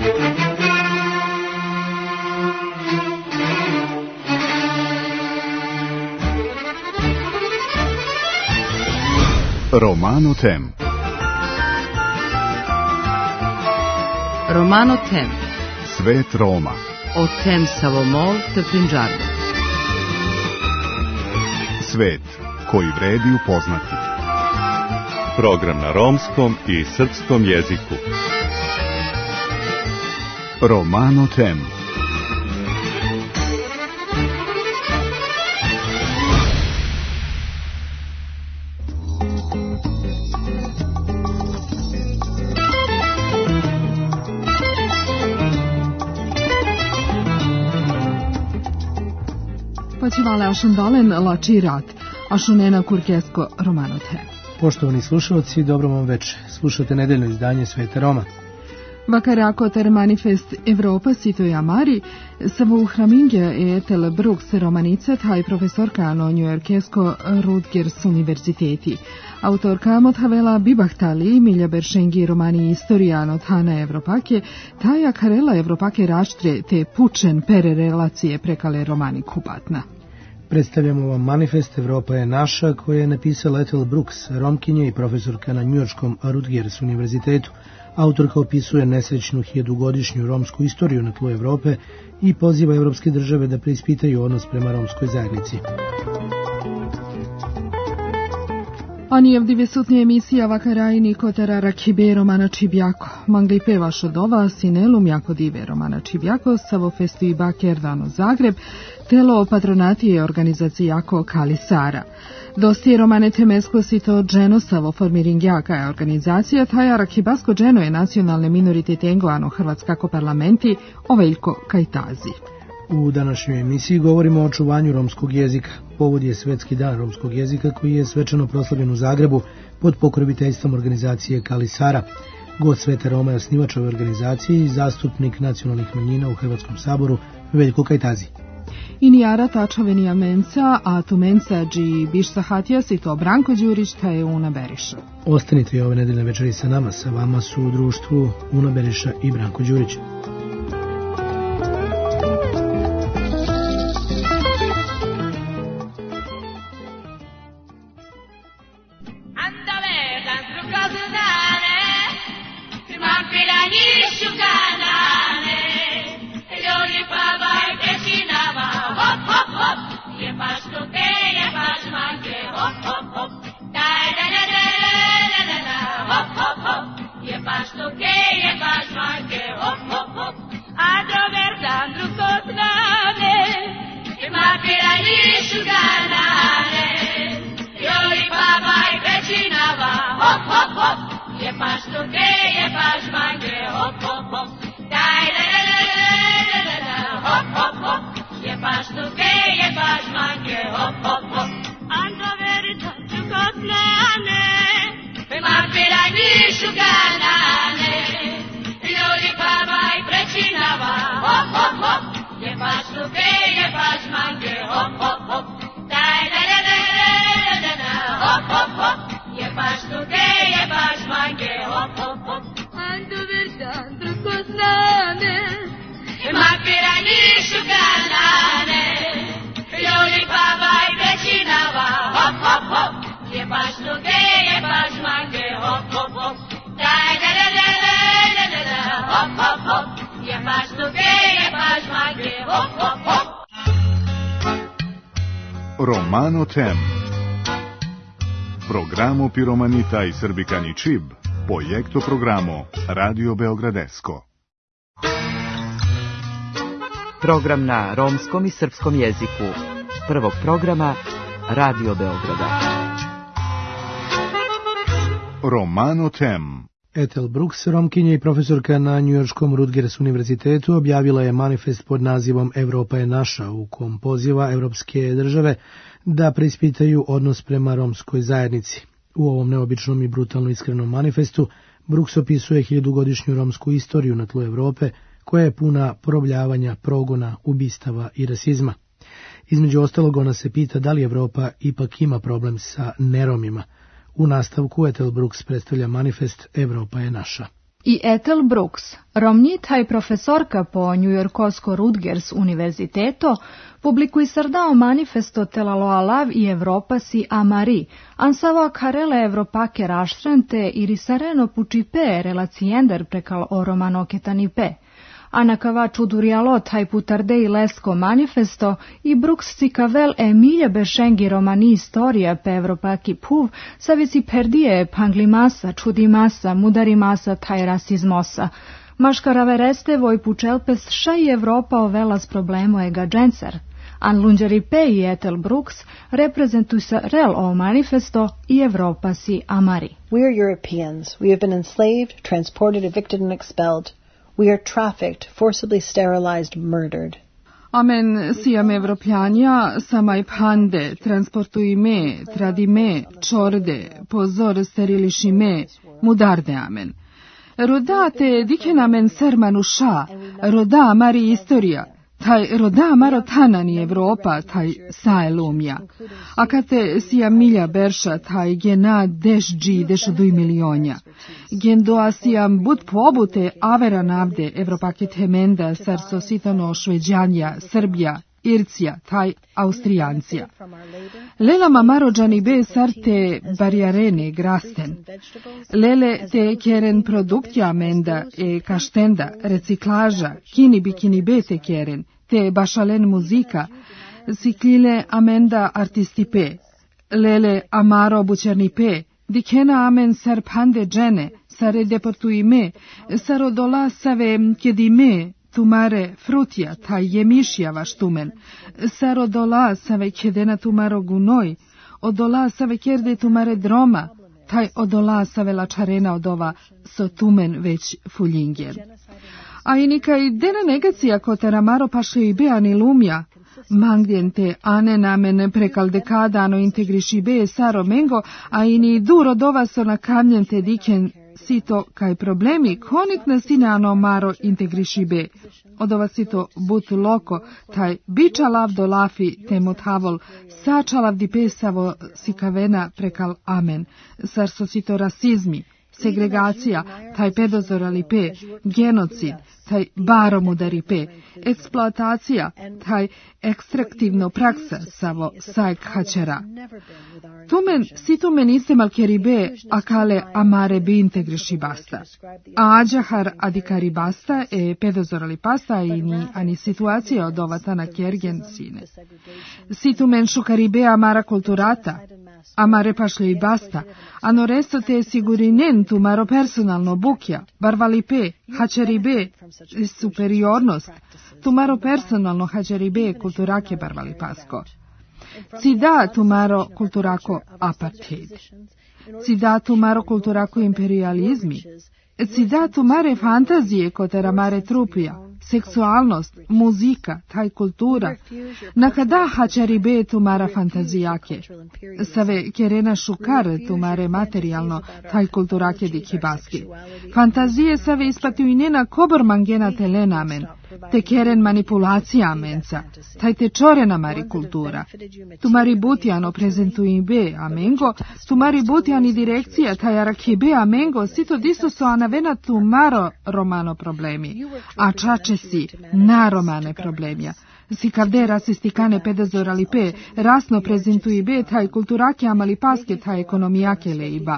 Romano Tem. Romano Tem. Svet Roma. O Tem Savomol te Punjabi. Svet koji vredi upoznati. Program na romskom i srpskom jeziku. Romano Tem. Počivale Ašundalen Lačirat, Ašunena Kurkesko Romano Tem. Poštovani slušalci, dobro vam večer. Slušate nedeljno izdanje Sveta Roma. Vakarako ter manifest Evropa sito Amari, Savo Hramingja etel Brooks romanica taj profesorka no njujorkesko Rutgers univerziteti. Autorka Mothavela Bibahtali, Milja Beršengi romani Istorijano Tana Evropake, taja Karela Evropake raštre te pučen pere relacije prekale romani Kubatna. Predstavljamo vam manifest Evropa je naša, koje je napisala Ethel Brooks, romkinja i profesorka na njujorškom Rutgers univerzitetu. Autorka opisuje nesrećnu 1000-godišnju romsku istoriju na tlu Evrope i poziva evropske države da preispitaju odnos prema romskoj zajednici. Ani v 900 emisija Vakarajni kotara Rakibe Romana Čibjako. Mangli pevaš od ova sinelum jako dive Romana Čibjako, Savo festu i Bakerdano Zagreb, telo patronatije organizacije jako Kalisara. Dosti Romane Temesko sito dženo Savo formiringjaka je organizacija, taja Rakibasko dženo je nacionalne minoritete Engloano Hrvatskako parlamenti, Oveljko Kajtazi. U današnjoj emisiji govorimo o očuvanju romskog jezika. Povod je Svetski dan romskog jezika koji je svečano proslavljen u Zagrebu pod pokroviteljstvom organizacije Kalisara. Gost Sveta Roma je osnivač ove organizacije i zastupnik nacionalnih manjina u Hrvatskom saboru Veljko Kajtazi. Inijara tačavenija menca, a tu menca dži bišta hatija si to Branko Đurić ta je Una Beriša. Ostanite i ove nedeljne večeri sa nama, sa vama su u društvu Una Beriša i Branko Đurić. Romano Tem. Programo Piromanita i Srbikani Čib, projekto programo Radio Beogradesko. Program na romskom i srpskom jeziku. Prvog programa Radio Beograda. Romano Tem. Ethel Brooks, romkinja i profesorka na njujorškom Rutgers univerzitetu, objavila je manifest pod nazivom Evropa je naša, u kom poziva evropske države da preispitaju odnos prema romskoj zajednici. U ovom neobičnom i brutalno iskrenom manifestu Brooks opisuje 1000-godišnju romsku istoriju na tlu Evrope, koja je puna porobljavanja, progona, ubistava i rasizma. Između ostalog, ona se pita da li Evropa ipak ima problem sa neromima. U nastavku Ethel Brooks predstavlja manifest Evropa je naša. I Ethel Brooks, romnjita i profesorka po Njujorkosko Rutgers univerziteto, publikui sardao manifesto Telaloalav i Evropa si amari, ansavo karele Evropake raštrente i risareno pučipe relaciender prekal o romanoketanipe. Anakava čudurialo taj putardei lesko manifesto i Brooks cikavel Emilia Bešengi romani istorija pe Evropaki puv savici perdije panglimasa, čudimasa, mudarimasa taj rasizmosa. Maškarave reste voj pučelpes šaj Evropa ovelas problemo ega džencer. An Lunđeripe i Ethel Brooks reprezentuju se rel o manifesto i Evropa si amari. We are Europeans. We have been enslaved, transported, evicted and expelled. We are trafficked, forcibly sterilized, murdered. Amen siam Evropljanja, samaj pande, transportuj me, tradi me, čorde, pozor steriliši me, mudarde amen. Rodate dikenamen sermanuša, roda mari istorija, taj roda maro tanani Evropa, taj saelumja. A kate sija milja berša, taj gena dežđi dešaduj milionja. Gendoa sijam bud pobute avera navde Evropake temenda sar sositano šveđanja, Srbija, Ircija, taj Austrijancija. Lela mamarođani be sarte barjarene grasten. Lele te keren produktja amenda e kaštenda, reciklaža, kini bikini be te keren, te bašalen muzika, siklile amenda artistipe. Lele amaro bučernipe, dikena amen sar pande džene, sare deportuime, sarodola save kedime, tumare frutja, taj jemišja vaštumen, sarodola save kedena tumaro gunoj, odola save kerde tumare droma, taj odola save lačarena odova so tumen već fuljingen. A i nika i dena negacija kotera maro paše i beani lumja, mangdjen te ane namen prekal dekadano integriši be saro mengo, a i ni duro dova so na kamljen te diken sito kaj problemi konik na sinano maro integriši be. Odova sito but loko, taj biča lav do lafi te motavol, sača lav di pesavo sikavena prekal amen, sar so sito rasizmi, segregacija, taj pedozoralipe, genocid, taj baromudaripe, eksploatacija, taj ekstraktivno praksa savo sajk hačera. Tumen, situmen iste malkeribe, akale amare bi integriši basta. A ađahar adikari basta e pedozoralipasta i ni ani situacija od ovatana kergen sine. Situmen šukaribe amara kulturata, amare pašle i basta, ano resto te sigurinen tu maro personalno bukja, barvalipe, hačeribe, superiornost, tu maro personalno hačeribe kulturake barvalipasko. Cida tu maro kulturako apartheid. Cida tu maro kulturako imperializmi. Cida tu mare fantazije kotera mare trupija, seksualnost, muzika, taj kultura. Nakada hačaribe tu mara fantazijake. Save kerena šukar tu mare materijalno, taj kulturake dikibaski. Fantazije save ispatuju i nena kobor mangena telenamen. Te keren manipulacija menca, taj te čorena mari kultura. Tu mari butjano prezentuji be amengo, tu mari butjani direkcija, taj arakibe amengo, sito diso so anavena tu maro romano problemi, a čače si na romane problemja. Si kavde rasistikane pedazoralipe, rasno prezentuji be taj kulturake amalipaske taj ekonomijake leiba.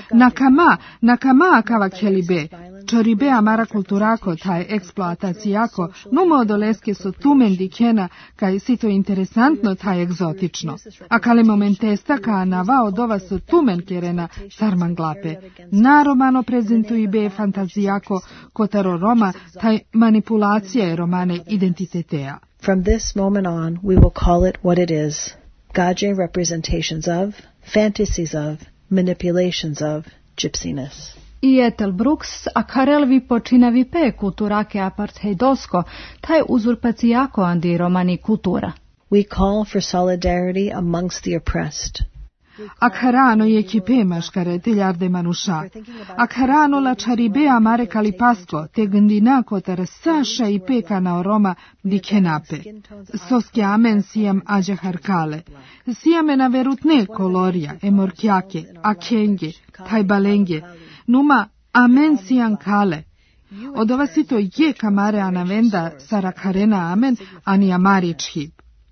Nakama kava kelibe, čoribe amara kulturako taj eksploatacijako, numo odoleske so tumen dikena, kaj sito interesantno taj egzotično. A kale momentesta ka nava odova so tumen kerena sarmanglape. Na romano prezentuji be fantazijako kotaro Roma, taj manipulacija je romane identitetea. From this moment on, we will call it what it is. Gaje representations of, fantasies of, manipulations of, gypsiness. I Ethel Brooks, a karelvi počinavi pe kulturake apartheidosko, taj uzurpacijako andi romani kultura. We call for solidarity amongst the oppressed. Akharano je kipe maškare teljarde manuša. Akharano la čaribe amare kalipasko, te gndina kotar saša i peka na oroma di kenape. Soske amen sijam ađa harkale. Sijame na verutne kolorija, emorkjake, akenge, tajbalenge. Numa amen sian kale. Od ova sito je kamare anavenda sarakarena amen ani amari čhib.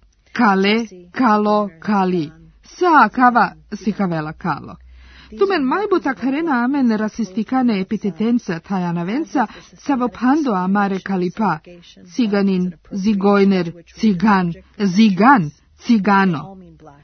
Kale, kalo, kali. Sa kava sikavela kalo. Tumen majbuta karena amen rasistikane epitetenca tajanavenca savopando amare kalipa. Ciganin, zigojner, cigan, zigan, cigano.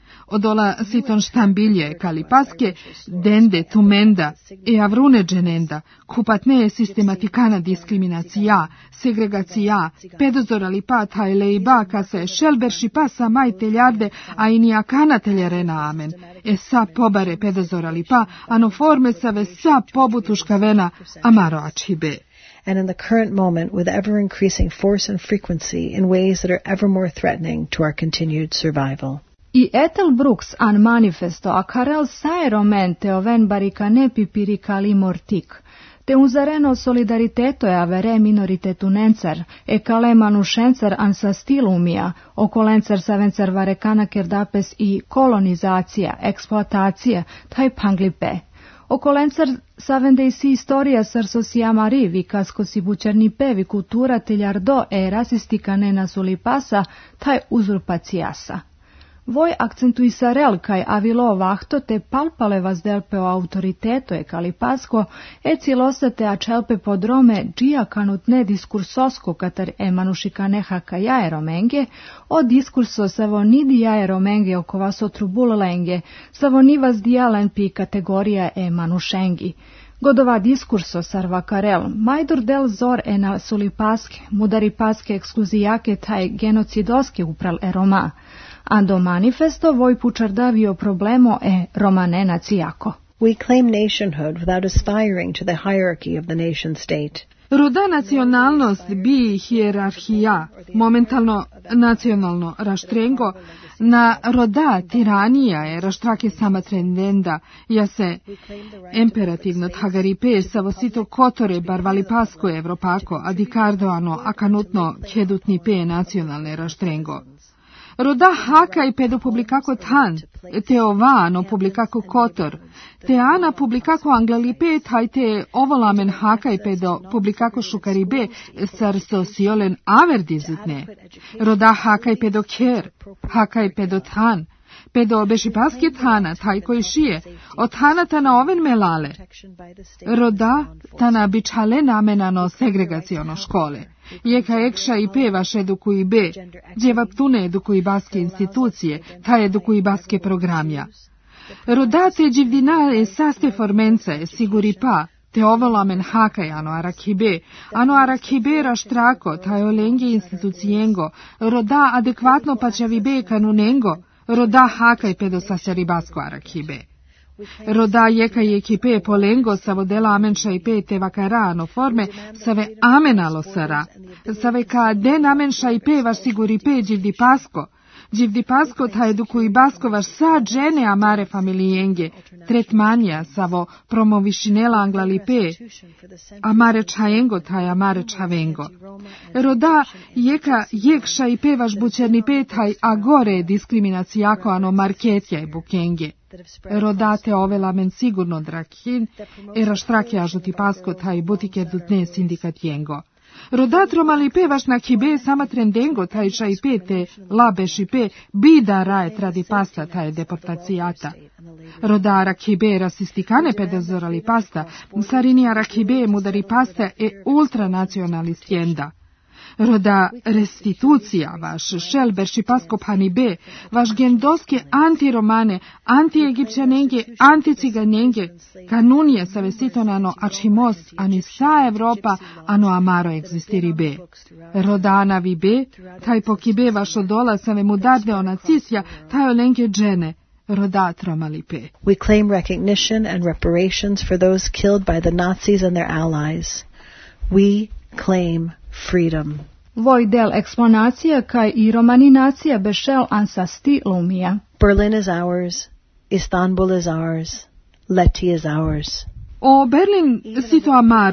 Odola siton štambilje kalipaske, dende, tumenda, e avrune dženenda, kupatne sistematikana diskriminacija, segregacija, pedozora lipa tajle i baka se, šelber šipa sa majteljarde, a i nijakana teljerena amen. E sa pobare pedozora lipa, ano forme save sa pobutuška vena, amaro ačibe. And in the current moment with ever-increasing force and frequency in ways that are ever more threatening to our continued survival. I Ethel Brooks an manifesto a carel saeromente oven baricane pipiricali mortic, te uzareno solidariteto e avere minoritetunencer, e cale manušencer an sa stilumia, okolencer savencer varekana kerdapes i kolonizacija, eksploatacija, taj panglipe. Okolencer savende i si historia sarso si amari, vikasko si bučerni pevi kultura teljardo e rasistikane na sulipasa, taj uzurpacijasa. Voi accentuisarel kai avilo vahto te palpale vasdelpe o autoriteto e kalipasko e cilosate a čelpe podrome džija kanutne diskursosko katar e manušikaneha ka jaeromenge o diskurso savonidi jaeromenge oko vaso trubulenge savonivas dialen pi kategorija e manušengi. Godova diskurso sarvakarel, majdur del zor e na sulipaske, mudaripaske ekskluzijake taj genocidoske upral e Roma. Ando manifesto voi pučardavio problemo e romane nacijako. We claim nationhood without aspiring to the hierarchy of the nation state. Roda nacionalnost bi hijerarhija, momentalno nacionalno raštrengo, na roda tiranija je raštrake sama trendenda, ja se imperativno thagaripe savosito kotore barvali pasko evropako, adikardoano akanutno kjedutni pe nacionalne raštrengo. Roda haka i pedo publicako tan, te ovano publicako kotor, te ana publicako anglalipe taj te ovolamen haka i pedo publicako šukaribe sar sosiolen averdizitne. Roda haka i pedo ker, haka i pedo tan, pedo bešipaske tana, taj koji šije, od tana tana oven melale. Roda tana bičale namenano segregaciono škole. Jeka ekša i pevaš edukuji be, djevaptune edukuji baske institucije, ta edukuji baske programja. Rodate dživdinare saste formence, siguri pa, te ovolamen hakaj ano arakibe raštrako, taj olenge institucijengo, roda adekvatno pačavibe kanunengo, roda hakaj pedo saseribasko arakibe. Roda jeka i ekipe polengo savodela amenša i pe vakarano forme save amenalo sara. Save ka den amenša i pe vaš siguri pe Dživdi pasko ta edukuji basko vaš sa džene amare familijenge. Tretmanja savo promovišinela anglalipe. Amare čajengo taj amare čavengo. Roda jeka jekša i pe vaš bučerni pe taj agore diskriminacijako ano marketja i bukenge. Rodate ove lamen sigurno drakin, era štrake ažuti pasko taj butike dutne sindikat jengo. Rodatro mali pevaš na kibe sama trendengo taj šajpe te labešipe bida raje tradi pasta taj deportacijata. Rodara kibe rasistikane pedozorali pasta, sarinija kibe mudari pasta e ultranacionalistjenda. Roda restitucija vaš šelberši paskopani be, vaš gendoske antiromane, antiegipćanenge, anticiganenge, kanunije savesitonano ačimos, ani sa Evropa, ano amaro egzistiri be. Rodana vi be, taj pokibe vaš odola save mudarde o nacisja, taj olenke džene. Rodatromalipe. We claim recognition and reparations for those killed by the Nazis and their allies. We claim freedom. Voj del eksponacija kaj i romaninacija bešel ansasti lumija. Berlin is ours. Istanbul is ours. Leti is ours. O Berlin sito amaro.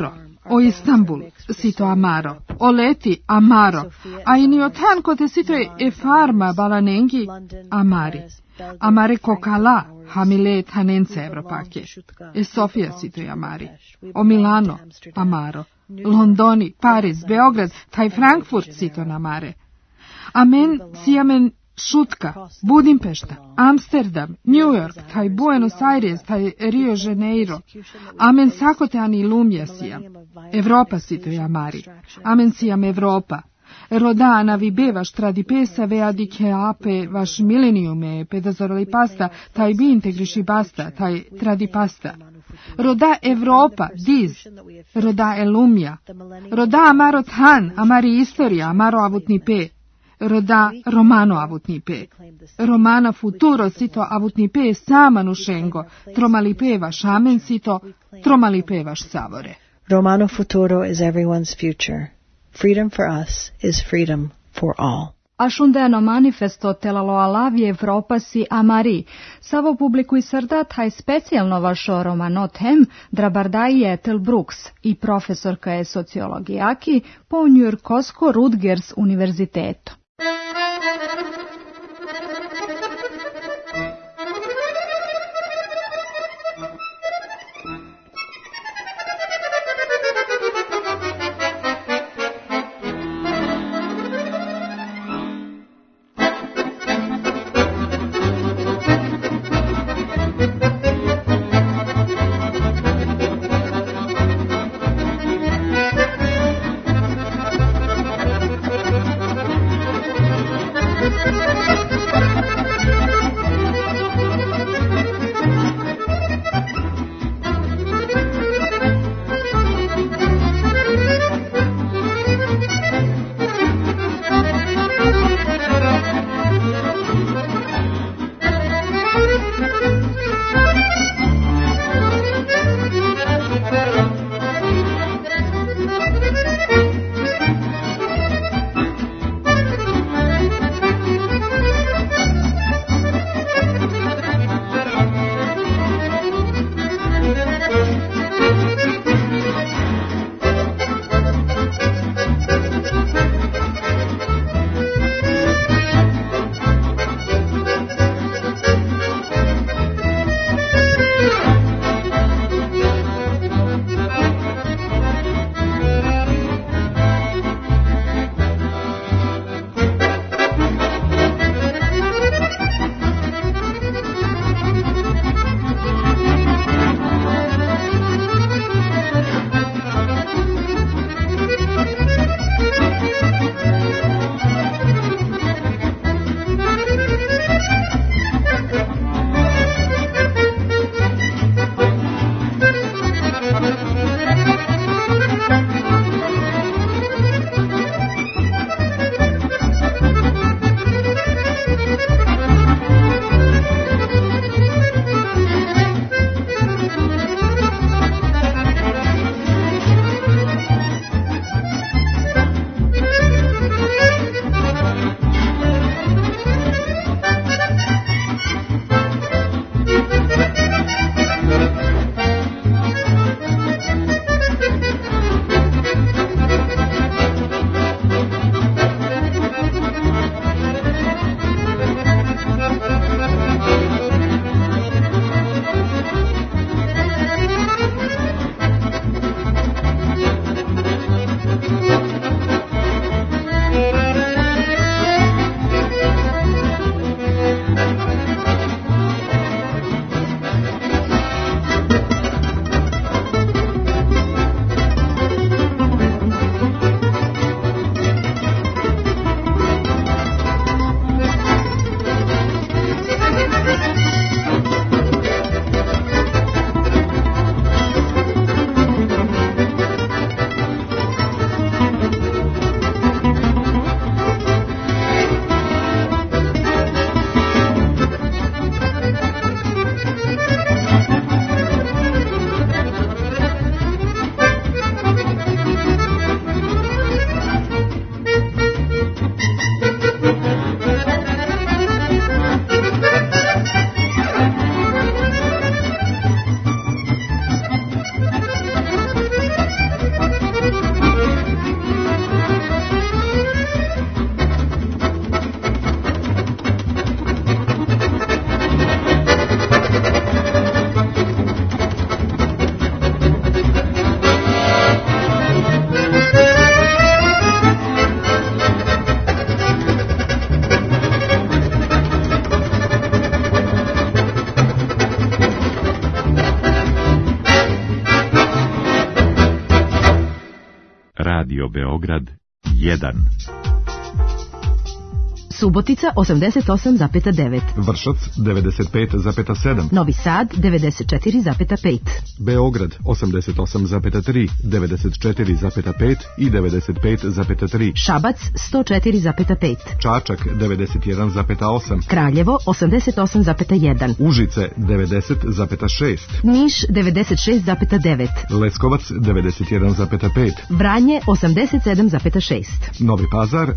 O Istanbul, sito amaro, o leti amaro, a iniotan kote sito e farma balanengi amari. Amare kokala, hamile tanense evropake. E Sofia sito e amari. O Milano, amaro. Londoni, Paris, Beograd, taj Frankfurt sito namare. Amen siamen Šutka, Budimpešta, Amsterdam, New York, taj Buenos Aires, taj Rio Janeiro. Amen sakotean ilumia siam. Evropa sito e amari. Amen siam Evropa. Roda navibevaš tradipesa veadike ape vaš mileniume pedazorali pasta, taj bi integriši basta, taj tradipasta. Roda Evropa, diz, roda elumia. Roda amaro than, amari istorija, amaro avutni pe. Roda Romano avutni pe. Romana futuro sito avutni pe sama nušengo, tromali pevaš amen sito, tromali pevaš savore. Romano futuro is everyone's future. Freedom for us is freedom for all. Ashundeno manifesto telalo alavi Evropa si amari. Savo publikui srdat haj specijalno vašo romano tem, drabardai je Ethel Brooks i profesorka je sociologijaki po Njujorkosko Rutgers univerzitetu. Radio Beograd 1. Subotica 88,9. Vršac 95,7. Novi Sad 94,5. Beograd 88,3, 94,5 i 95,3. Šabac 104,5. Čačak 91,8. Kraljevo 88,1. Užice 90,6. Niš 96,9. Leskovac 91,5. Vranje 87,6. Novi Pazar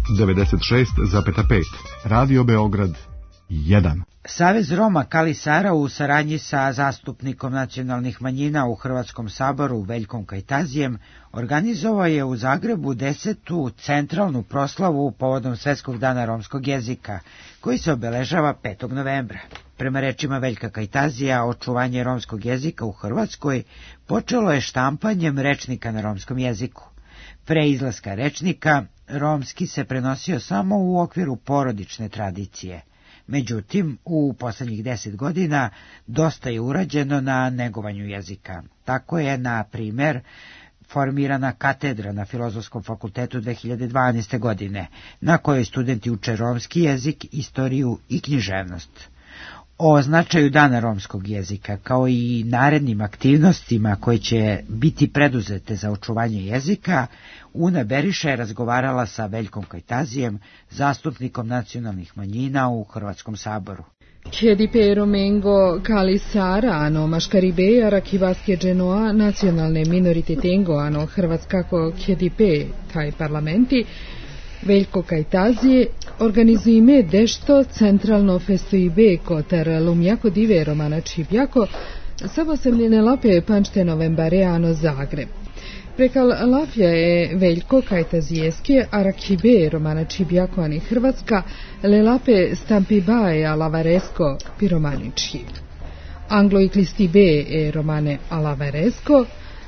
96,5. Radio Beograd 1. Savez Roma Kali Sara u saradnji sa zastupnikom nacionalnih manjina u Hrvatskom saboru Veljkom Kajtazijem organizovao je u Zagrebu 10. centralnu proslavu povodom Svetskog dana romskog jezika, koji se obeležava 5. novembra. Prema rečima Veljka Kajtazija, očuvanje romskog jezika u Hrvatskoj počelo je štampanjem rečnika na romskom jeziku. Pre izlaska rečnika, romski se prenosio samo u okviru porodične tradicije. Međutim, u poslednjih 10 godina dosta je urađeno na negovanju jezika. Tako je, na primer, formirana katedra na Filozofskom fakultetu 2012. godine, na kojoj studenti uče romski jezik, istoriju i književnost. O značaju Dana romskog jezika, kao i narednim aktivnostima koje će biti preduzete za očuvanje jezika, Una Beriša je razgovarala sa Veljkom Kajtazijem, zastupnikom nacionalnih manjina u Hrvatskom saboru. Chiedipe Romengo Kali Sara ano Maškaribe Arakivaske Genoa nacionalne minorititengo ano Hrvatskako chiedipe taj parlamenti, Veljko Kajtazije organizuje dešto centralno festoibe kotar lumjako dive romana Čibjako sabosemljene lape pančte novembare ano Zagreb. Prekal lafja je Veljko Kajtazijeske arakibe romana Čibjako ani Hrvatska le lape stampibae alavaresko piromani Čib. Anglo i klistibe e romane alavaresko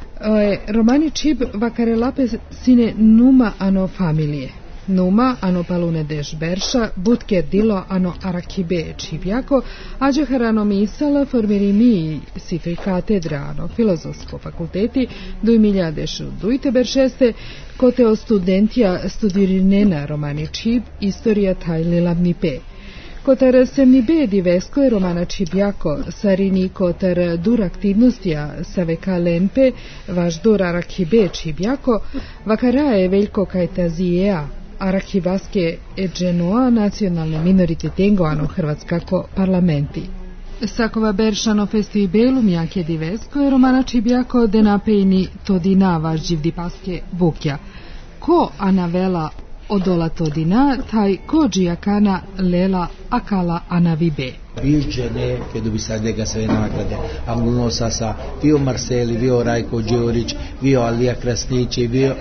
romani Čib vakare lape sine numa ano familije. Numa ano palune deš berša, butker dilo ano arakibe Čibjako, ađehar ano misala formirimi sifri katedra ano filozofsko fakulteti, duj miljadešu dujte beršeste, kote o studentija studirinena romani Čib, istorija tajli lavnipe. Kotar semnibe divesko je romana Čibjako, sarini kotar dur aktivnostija saveka lenpe, vaš dur arakibe Čibjako, vakara je Veljko Kajtazijeja, Arakivaske e Genoa nacionalne minorititengo ano Hrvatskako parlamenti. Sakova beršano festibelu mjake divesko je romana Čibjako denapejni todina važđivdi paske bukja. Ko anavela odola todina, taj ko džijakana lela akala anavibe. Viđene che dobisade ga sve nagrade. Angluno sasa, vio Marceli, vio Rajko Đurić, vio Alija Krasnići, vio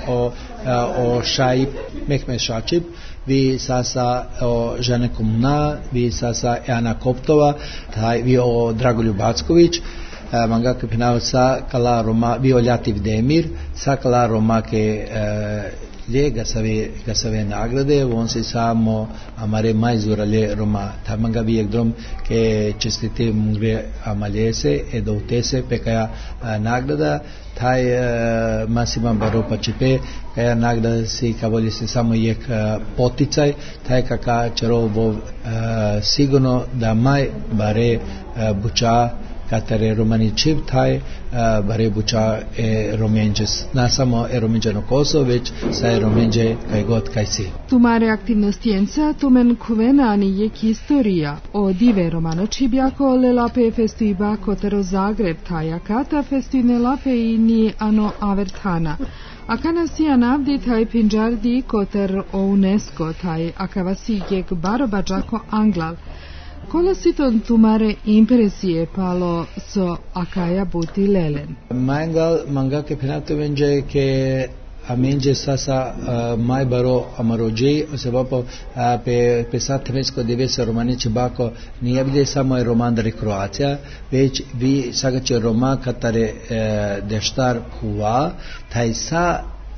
o Šaip, Mehmet Šačip, vi sasa o Žene Komuna, vi sasa Ana Koptova, taj vio Dragoljub Backović, mangaka pinavca kala Roma, vio Ljativ Demir, sa kala Roma che lhe ga save nagrade, on se samo amare mais urale Roma, tamanga vijek drom ke čestite mungre amaljese e da utese pekaja nagrada, taj masima baropa čipe, kaja nagrada si kavolje se samo jek poticaj, taj kaka čarovo sigurno da maj bare buča katare romani čip taj bare buča romenđes, na samo romenđano Kosovo, već sa romenđe kaj god kaj si. Tumare aktivnostijenca tumen kuvena ani jek istorija o dive romano Čibjako le lape festiba kotero Zagreb taj akata festine lape i ni ano avertana. Akana si anavdi taj pinđardi koter o UNESCO taj akavasi jek barobađako anglal. Kola si ton tumare impresije palo so akaja buti lelen? Manga ke penato venje ke amenje sasa mai baro amaroji se vapo pe satmesko devesa romani Čibako nije bile samo roman da Kroacija, već vi sagače roma katare deštar huva taj sa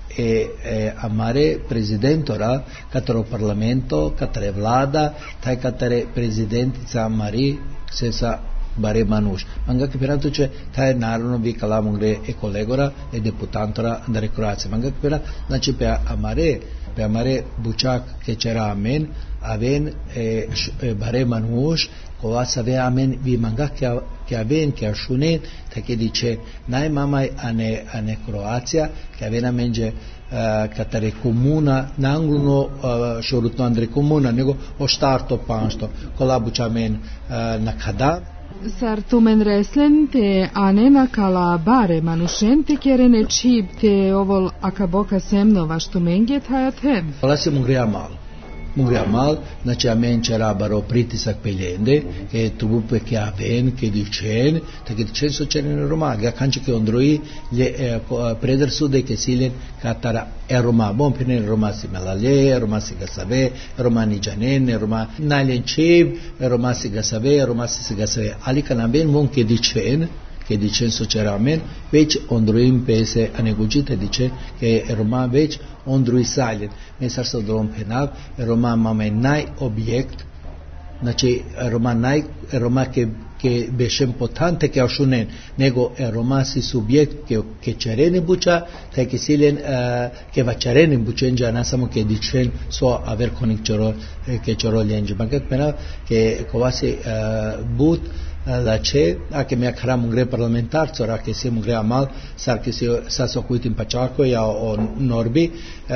amare prezidentora kataro parlamento katare vlada taj katare prezidentica Mari se sa bare manush manga ke pera tuche thai naravno vi kala mungre e kolegora e deputantora andare Croația manga ke pera znači pe amare buchak ke chera aven bare manush Kova save amen vi manga che aven che ashunet take dice nai mamai ane Croația che avena menge katare comuna nangluno shorutno andre comuna nego o starto pansto kola buchamen nakada Sartumen reslen te anena kala bare manushente kerene chib te ovol akaboka semno vaštumenge tajathem. Kola se Mungrea mal, znači amen c'era baro pritisak peljende, che trupe che aven, che dicen, che dicen so c'era in Roma, che kanče che ondroi predrasude che silen katara Roma, bom pene Roma si melale, Roma si gasave, Roma ni janen, Roma nalen chib, Roma si gasave, Roma si gasave. Ali kan aven mon che dicen so c'era amen, veci ondroim pese anegugite dice che Roma veci ondrui silent. Mesar să drum penal, Roma mamai nai obiect, znači Roma che beșem potante che ashunen, nego Roma si subiect che cerene bucea, te che silen che va cerene bucen già nasamo che dicen so aver conic che cerol lenge. Bancat penal che covase but la ce a che mi akra mungre parlamentar tsora che se mungre amal sar che se sa so cuit in paciaco ya o norbi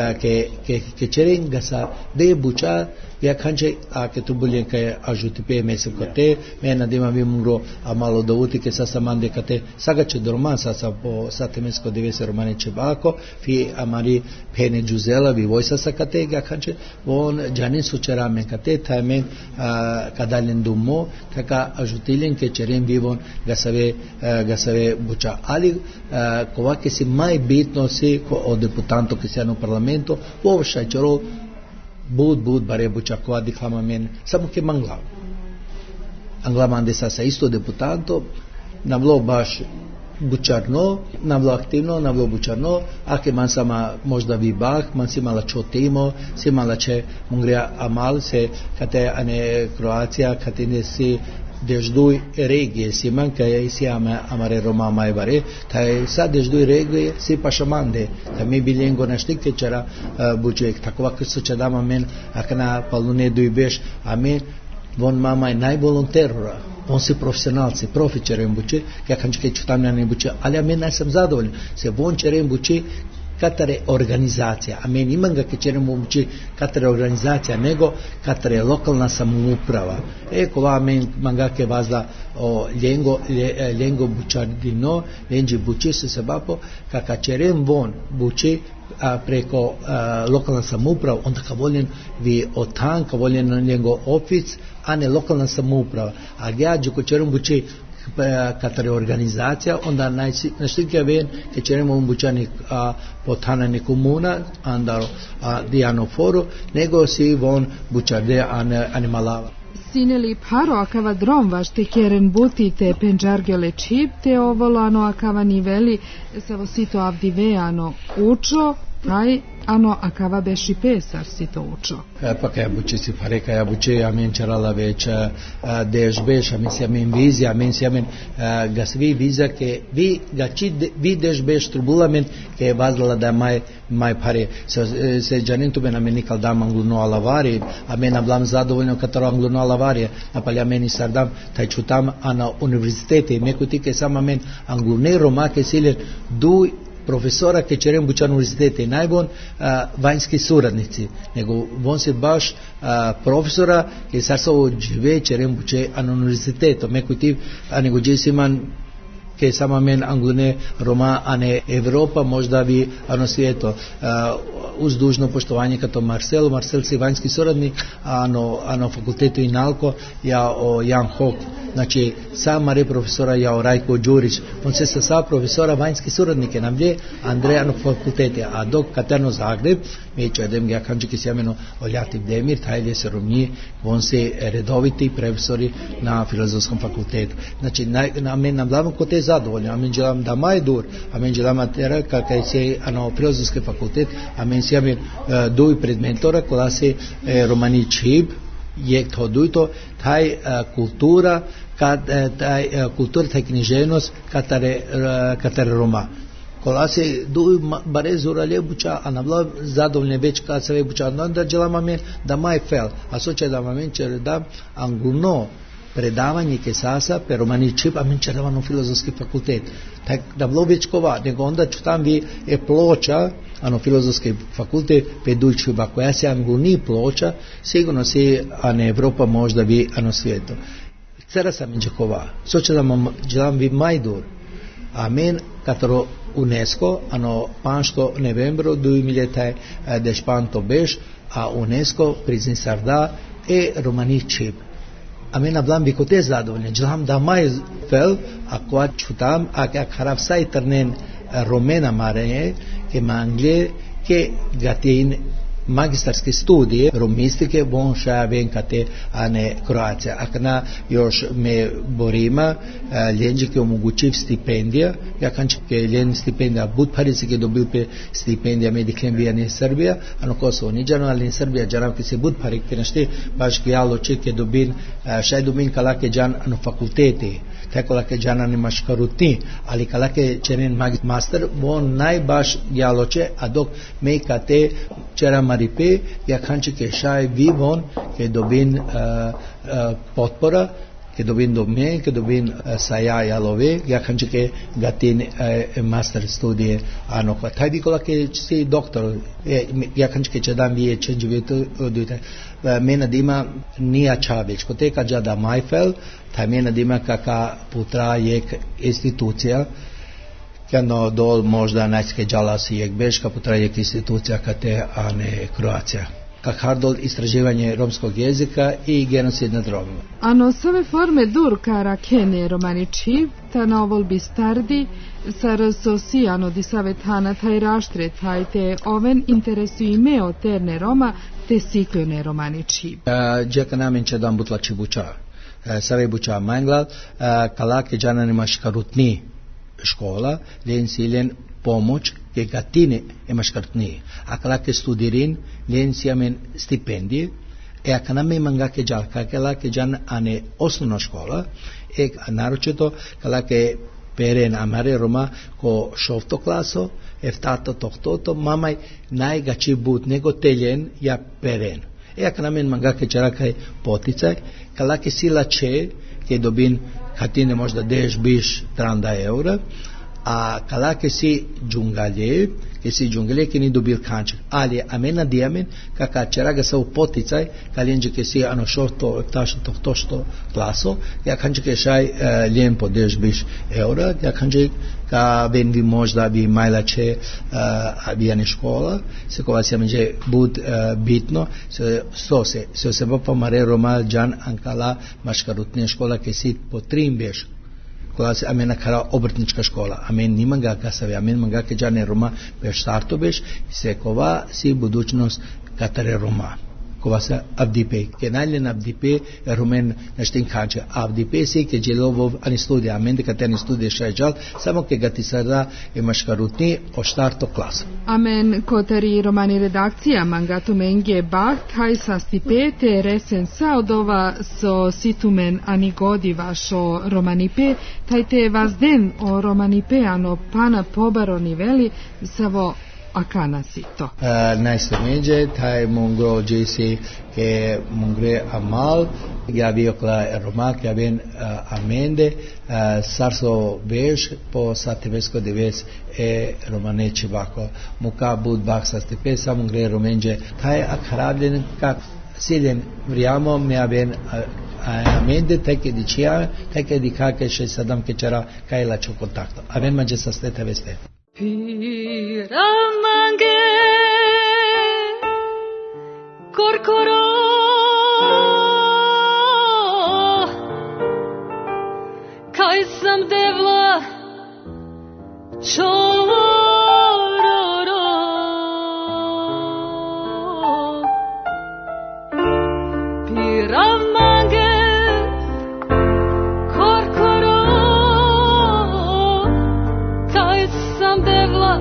che cerenga sa de bucha ya kanche a che tubulen che ajuti pe mese cote me na dima vi mungro amalo douti che sa samande cate saga ce dorman sa po sa temesco deve essere romane cebaco fi amari pene giuzela vi voi sa cate ya kanche on janin sucera men cate tamen kadalen dumo kaka ajutilen che cerem vivon gasave bucha ali cova che si mai bitno se o deputanto che siano parlamento o shachero bud bare bucha cova diclama men samo che angla mande sa isto deputanto navlo baš bučarno, navlo aktivno, navlo bučarno, ake man sama možda vi bah, man si mala čo timo, si mala če mungrea amal, se kate ane Croația, kate ne si dejdui regije, si man că si amare Roma mai bare, tai sa dejdui regije si pașamande, ta mi bilengo naștic că cera bucek, takova că se cedam amen, akana palune dui beș, amen, von mamai nai volonterura, von si profesional, si profi cerem buce, că atunci că ciutam ne buce, ale amen nai sam zadovoljni, se von cerem buce katare organizacija, amen imanga că cerem buce katare organizacija, nego katare lokalna samouprava. Kova amen manga că vazda o lengo bučardino, lengi buce se bapo, ka cerem von buce preko lokalna samouprava, onda ka voljen vi otan, ka voljen njego ofic, a ne lokalna samouprava. A gdje ko cerem buce katare organizacija, onda najštikja ven, că cerem un bučani potana ne comuna, andar di anoforu, nego si von bučarde animalava. Sineli paro akava drom vašte keren buti te penđargele čip te ovolano akava niveli savo sito avdiveano učo, ai ano akava beši pesar sito učo. Pa kaj buče si pare, kaj buče amen čarala već dežbeš, amen si amen vizija, amen si amen gasvi vizija, ke vi gači vi dežbeš trubulamen, ke vazlala da mai pare. Se džanintu ben amen nikal dam angluno alavari, amen ablam zadovoljno kataro angluno alavari, napali amen i sardam, taj čutam na univerzitete, mekuti ke sam amen anglune Roma, ke siler duj profesora che cerem bučan univerzitete, najbon vanjski suradnici, nego von se baš profesora che sarso žive cerem buče an univerziteto, mekutiv nego džesiman che sama men anglune Roma, a ne Evropa, možda bi ano svijeto. Uz dužno poštovanje kato Marcel si vanjski suradnik, ano fakultetu Inalko, ja o Jan Hok. Znači, sama re profesora ja o Rajko Đurić, on se sa profesora vanjski suradnike nam je Andrejano fakultete, a dok Katerno Zagreb, mi će edem ja kanči ki sjameno Oljativ Demir, taj se romnji, on se redoviti profesori na filozofskom fakultetu. Znači, nam glavno ko te zadovoljno, amen želam da maj dur, amen želam atera kakaj se ano filozofski fakultet, amen si amen duj predmentora, kola se Romani Čib, je hodujto taj kultura, taj kultura, taj književnost katare Roma. Kolase du bare zura lebuča, a navla zadovoljne već kad se lebuča, no da dželama men da mai fel, a soče da mamen če da anguno predavanje kesasa per romaničip, a men če da vano filozofski fakultet. Tak da vlo već kova, nego onda ću tam vi ploča, ano filozofski fakultet, pedulču ba koja se anguni ploča, sigurno si, a ne Evropa možda vi, ano svijeto. Cera sam men če kova, soče da mam dželam vi majdur, a men katero UNESCO, ano 5 novembro 2015 besh, a UNESCO prizni sarda romaničip. A men ablam bi kote zadovoljne, dželam da maj fel, a koja čutam, a karav sajtrnen romena mare, ke mangle, ke gatin magistarske studije romistike von šavenkate, a ne Kroacija. Akna još me borima ljenđike omogućiv stipendija, ja kančke ljen stipendija bud parisike dobil pe stipendija mediklem vijane Srbija, ano Kosovo niđano, ali in Srbija džaram ke se bud parik te našti, baš ke jalo čeke dobin, šaj dobin kalake džan ano fakulteti, tako lake džana nima škarutni, ali kalake čeren master, on najbaš jaloče, a dok me kate čera maripe, ja kanče ke šaj vivon, ke dobin potpora, ke dobin domen, ke dobin saja jalove, ja kanče ke gatin master studije, ano kwa. Taj bi kola ke si doktor, ja kanče ke čedam vi je čenđuvijetu odujte. Mena dima nija čavić, ko teka džada majfel, taj mena dima kaka putra jek institucija, no dol možda najske džalasi jek beška putra jek institucija kate, a ne Kroacija. Kak hardol istraživanje romskog jezika i genocid nad Romima. Ano sove forme dur cara kene romaničiv, ta novol bistardi, sar sosiano di savetana taj raštre taj te oven interesu imeo terne Roma te siklone romaničiv. Džeka namen će dan butla čibuča. Save buča manglal, kalake džananima škarutni škola, len siljen pomoć ke gatine emaškartni. A kalake studirin, len sijamen stipendije, akaname mangake džal, kalake džan ane osnovna škola, naročito kalake peren amare Roma ko šofto klaso, eftato tohtoto, mamaj najgači bud nego teljen ja peren. Akanamen mangake čarakaj poticaj, kalake sila če, ke dobin katine možda deš biš 30 eura, a kalake si džungalje, ke si džungalje ke ni dobil kančak. Ali amena diamen, kaka čaraga sa u poticaj, kaljenđe ke si ano šorto, tošto klaso, ja kančak ke šaj lijepo deš biš eura, ja kančak ka ven vi možda vi majlače avijane škola, se kova se menđe bud bitno, se bapa mare romal džan ankala maškarutne škola ke si po 3 beš. Kola se amena kara obrtnička škola, amen nimanga kasave, amen manga ke džane Roma beš starto beš, se kova si budućnost katare Roma. Kova se avdipe, ke najlen avdipe rumen naštin kanče, avdipe si ke dželovov ani studija, amen de katerne studije šajđal, samo ke gati sada maškarutni o starto klasa. Amen kotari romani redakcija mangatu menge bak kaj sa stipete resen saodova so situmen anigodi vašo romanipe, tajte vazden o romanipe ano pana pobaro niveli savo akana sito. Najse međe, taj mongro džesi ke mongre amal, ja bio kla romak, ja ben amende, sarso veš po sativesko deves romaneči bako, muka bud bak sa stipe, sa mongre romenđe, taj akharablen kak siljen vrijamo, ja ben amende, teke dičija, teke dikake še sadam kečara kajla čo kontakto. A ben mađe sa stete veste. Piramange korkoro kaj sam devla čororo Piramange korkoro kaj sam devla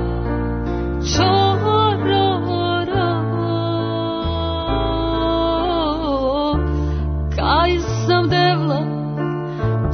čororo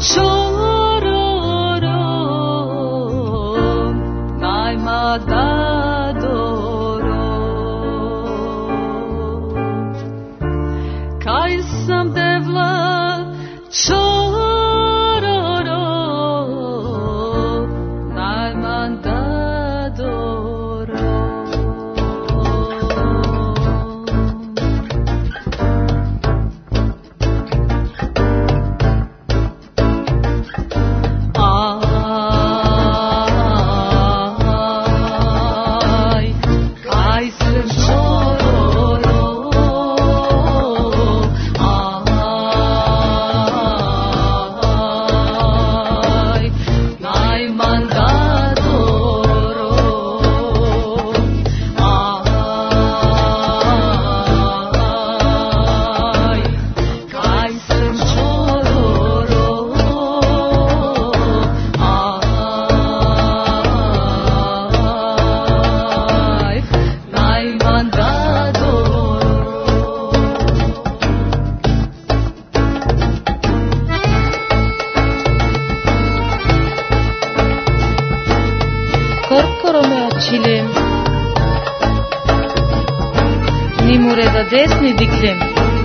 Desni diklem,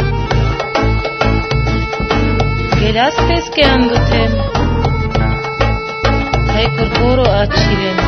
gelas peske angutem, hay korkoro achilem.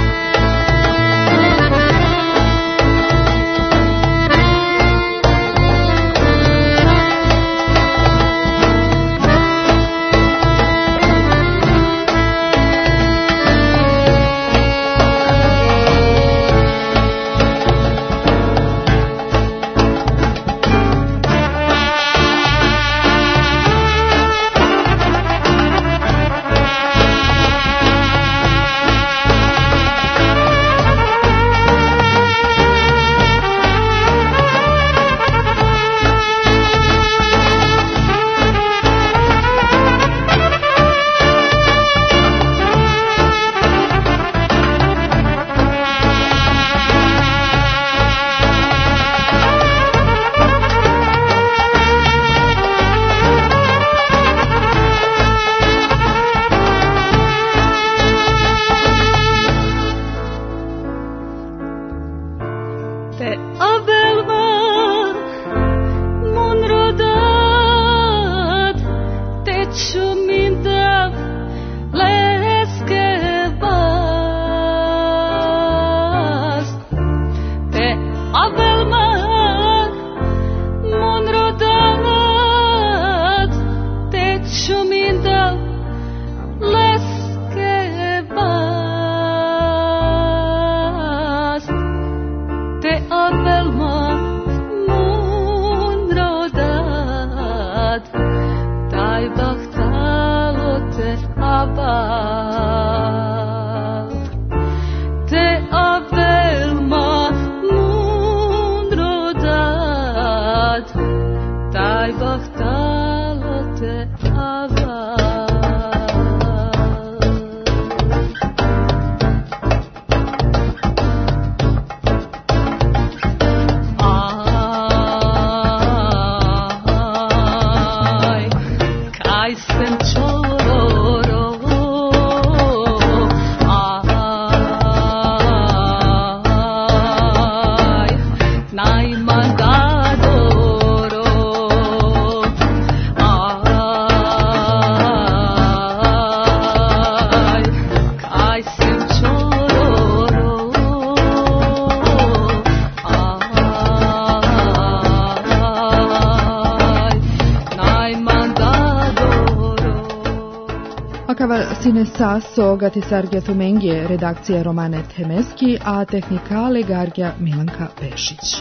Sine Sasso, Gatisargija Tumengije, redakcija Romane Temeski, a tehnikale Gargija Milanka Pešić.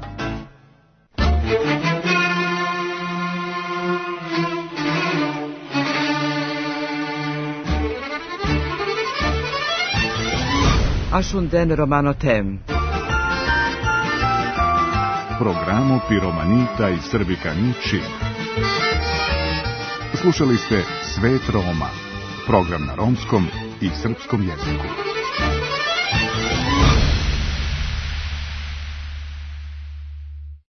Ashunden Romano Tem. Programo Piromanita i Srbikani Čib. Slušali ste Svet Roma, program na romskom i srpskom jeziku.